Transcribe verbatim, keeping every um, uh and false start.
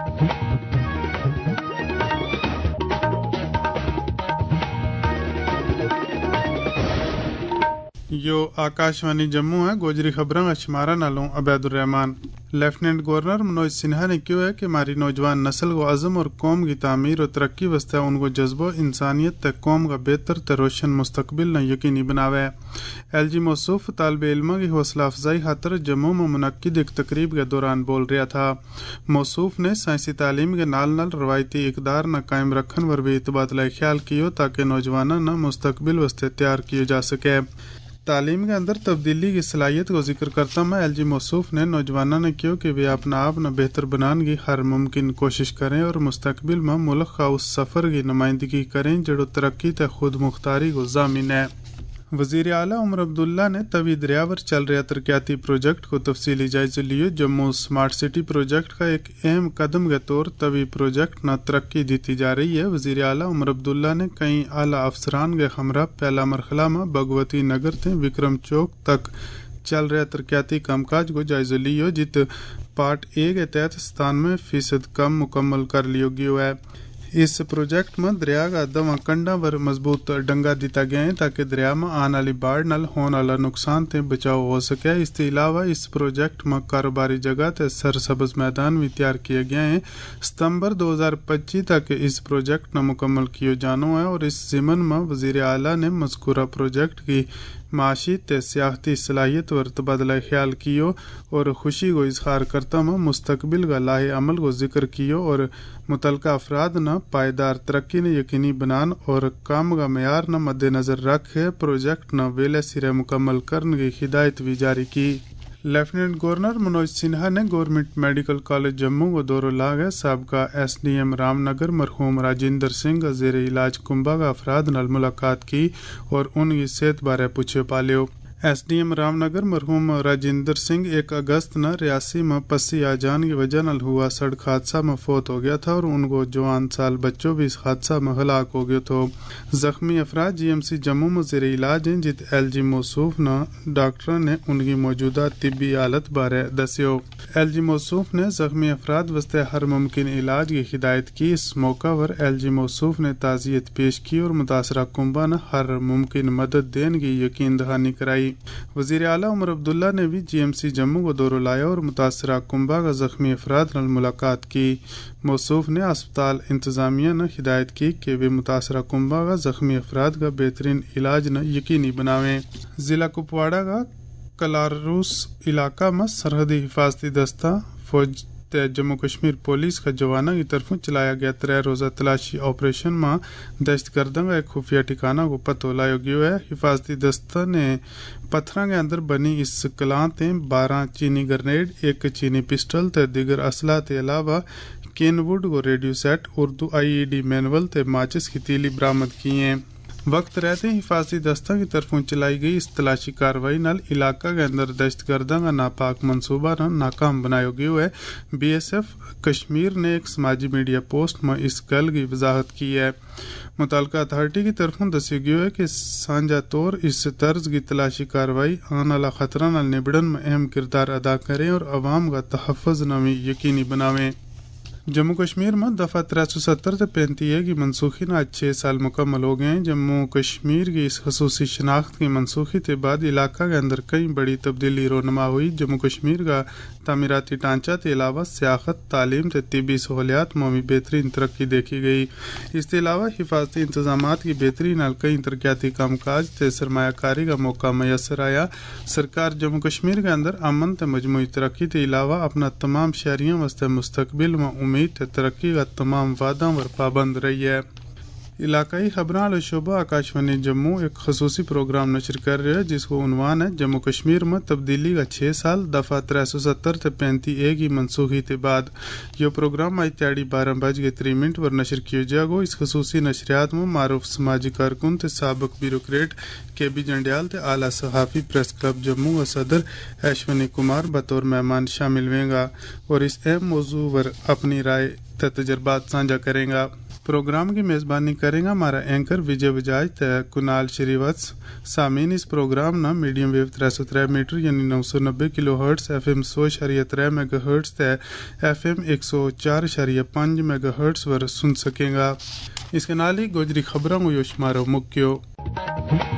यो आकाशवाणी जम्मू है। गोजरी खबरों का शुमारा नालों अबैदुर्रहमान। लेफ्टिनेंट गवर्नर मनोज सिन्हा ने क्यों है कि हमारी नौजवान नस्ल को अज़म और कौम की तामीर और तरक्की वास्ते उनको जज्बो इंसानियत तक कौम का बेहतर ते रोशन मुस्तकबिल न यकीनी बनावे। एल जी मौसूफ तालिब इल्म की हौसला अफजाई खातर जम्मू में मुनक्किद एक तकरीब के दौरान बोल रहा था। मौसूफ ने साइंसी तालीम के नाल नाल रवायती इकदार न कायम रखन पर भी तबादला ख्याल कियो ताकि नौजवाना न मुस्तकबिल वास्ते तैयार किए जा सके। तालीम के अंदर तब्दीली की सलाहियत को जिक्र करता मैं एल जी मौसूफ ने नौजवानों ने क्यों कि वे अपना आप न बेहतर बनाने की हर मुमकिन कोशिश करें और मुस्तकबिल में मुल्क का उस सफ़र की नुमाइंदगी करें जो तरक्की ते खुद मुख्तारी को ज़ामिन है। वज़ीर आला उमर अब्दुल्ला ने तवी दरिया पर चल रहे तरक्याती प्रोजेक्ट को तफसीली जायजा लियो। जम्मू स्मार्ट सिटी प्रोजेक्ट का एक अहम कदम के तौर तवी प्रोजेक्ट न तरक्की दी जा रही है। वज़ीर आला उमर अब्दुल्ला ने कई आला अफसरान के हमरा पहला मरहला में भगवती नगर से विक्रम चौक तक चल रहे तरक्याती कामकाज को जायजा लियो, जित पार्ट ए के तहत सतानवे फीसद कम मुकम्मल कर लियो गयो है। इस प्रोजेक्ट में दरिया का दवा कंडा पर मजबूत डंगा दिता गया है ताकि दरिया में आने वाली बाढ़ नाल होने वाला नुकसान से बचाव हो सके। इसके अलावा इस प्रोजेक्ट में कारोबारी जगह ते सरसब्ज मैदान भी तैयार किए गए हैं। सितंबर दो हजार पच्चीस तक इस प्रोजेक्ट न मुकम्मल किया जाना है और इस ज़िमन में वज़ीर आला ने मज़कूरा प्रोजेक्ट की माशी ते सियाहती सलाहियत व तबादला ख्याल कियो और खुशी को इजहार करता मैं मुस्तकबिल का लाहे अमल को जिक्र कियो और मुतलका अफराद न पायदार तरक्की ने यकीनी बनान और काम का मैार न मद्देनजर रखे प्रोजेक्ट न वेले सिरे मुकम्मल करने की हिदायत भी जारी की। लेफ्टिनेंट गवर्नर मनोज सिन्हा ने गवर्नमेंट मेडिकल कॉलेज जम्मू को दौरा लागे साबका एस डी एम रामनगर मरहूम राजिंदर सिंह का जेर इलाज कुंभा का अफराद नाल मुलाकात की और उनकी सेहत बारे पूछे पालियो। एस डी एम रामनगर मरहूम राजिंदर सिंह एक अगस्त न रियासी में पस्सी आ जान की वजह न हुआ सड़क हादसा में फौत हो गया था और उनको जवान साल बच्चों भी इस हादसा में हलाक हो गया तो जख्मी अफराद जी एम सी जम्मू में जेर इलाज हैं, जित एल जी मौसूफ न डॉक्टर ने उनकी मौजूदा तिब्बी हालत बारे दसियो। एल जी मौसूफ ने जख्मी अफराद वास्ते हर मुमकिन इलाज की हिदायत की। इस मौका पर एल जी मौसूफ ने ताज़ियत पेश की और मुतासरा कुंभा न हर मुमकिन मदद देने की यकीन दहानी कराई। वज़ीर आला उमर अब्दुल्ला ने भी जी एम सी जम्मू को दौरा लाया और मुतासरा कुंभा का जख्मी अफराद नाल मुलाकात की। मौसूफ ने अस्पताल इंतजामिया ने हिदायत की कि वे मुतासरा कुंभा का जख्मी अफराद का बेहतरीन इलाज न यकीनी बनावें। जिला कुपवाड़ा का कलारूस इलाका में सरहदी हिफाजती दस्ता फौज जम्मू कश्मीर पुलिस का जवाना की तरफों चलाया गया त्रै रोजा तलाशी ऑपरेशन में दहशतगर्दों का एक खुफिया ठिकाना को पतो लाया गया है। हिफाजती दस्ता ने पत्थर के अंदर बनी इस कलां ते बारह चीनी ग्रेनेड, एक चीनी पिस्टल ते दिगर असला के अलावा केनवुड को radio set, Urdu I E D manual ते माचिस की तीली बरामद की हैं। वक्त रहते हिफाजती दस्ता की तरफों चलाई गई इस तलाशी कार्रवाई नाल इलाका के अंदर दहशतगर्दों का नापाक मनसूबा न नाकाम बनाया गया है। बी एस एफ कश्मीर ने एक समाजी मीडिया पोस्ट में इस गल की वजाहत की है। मुतलका अथॉरिटी की तरफों दसी गयो है कि साझा तौर इस तर्ज की तलाशी कार्रवाई आने वाला खतरा नाल निबड़न में अहम किरदार अदा करें और अवाम का तहफ़्फ़ुज़ नवी यकीनी बनावें। जम्मू कश्मीर में दफा त्रै सौ सत्तर से पैंती ए की मनसूखी न आज छः साल मुकम्मल हो गए हैं। जम्मू कश्मीर की इस खसूसी शनाख्त की मनसूखी के बाद इलाका के अंदर कई बड़ी तब्दीली रोनमा हुई। जम्मू कश्मीर का तामीराती ढांचा के अलावा सियासत, तालीम से तिबी सहूलियात में भी बेहतरीन तरक्की देखी गई। इसके अलावा हिफाजती इंतजाम की बेहतरी नाल कई तरक्याती कामकाज से सरमायाकारी का मौका मैसर आया। सरकार जम्मू कश्मीर के अंदर अमन ते मजमूई तरक्की के अलावा अपना तमाम शहरियों वास्ते मुस्तकबिल में उम्मीद तरक्की का तमाम वादा पर पाबंद रही है। इलाकाई खबरां वाला शोबा आकाशवाणी जम्मू एक खसूसी प्रोग्राम नशर कर रहा है जिसको उन्वान है जम्मू कश्मीर में तब्दीली का छः साल दफा त्रै सौ सत्तर से पैंती ए की मनसूखी के बाद यह प्रोग्राम आज त्याड़ी बारह बज के त्री मिनट पर नशर किया जाएगा। इस खसूसी नशरियात में मारूफ समाजी कारकुन ते साबिक ब्यूरोक्रेट के बी जंडियाल ते आला सहाफ़ी प्रेस क्लब जम्मू व सदर अश्विनी कुमार बतौर मेहमान शामिल होंगे और इस अहम मौजू पर अपनी राय ते तजर्बात साझा करेंगे। پروگرام کی میزبانی کریں گا ہمارا اینکر وجے بجاج تے کنال شریوتس. سامعین اس پروگرام نا میڈیم ویو تر سو تر میٹر یعنی نو سو نبے کلو ہرٹز ایف ایم سو اشاریہ تر میگا ہرٹز تے ایف ایم ایک سو چار اشاریہ پانچ میگا ہرٹز ور سن سکیں گا. اس کے نال ہی گوجری خبروں کو یو شمارو مکیو.